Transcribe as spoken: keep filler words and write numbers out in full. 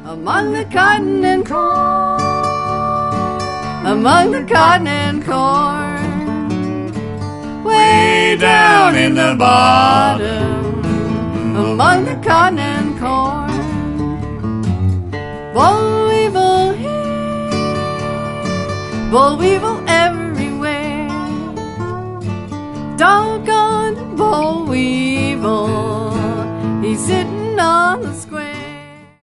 among the cotton and corn, among the cotton and corn, way down in the bottom, among the cotton and corn. Boll weevil here, boll weevil everywhere, doggone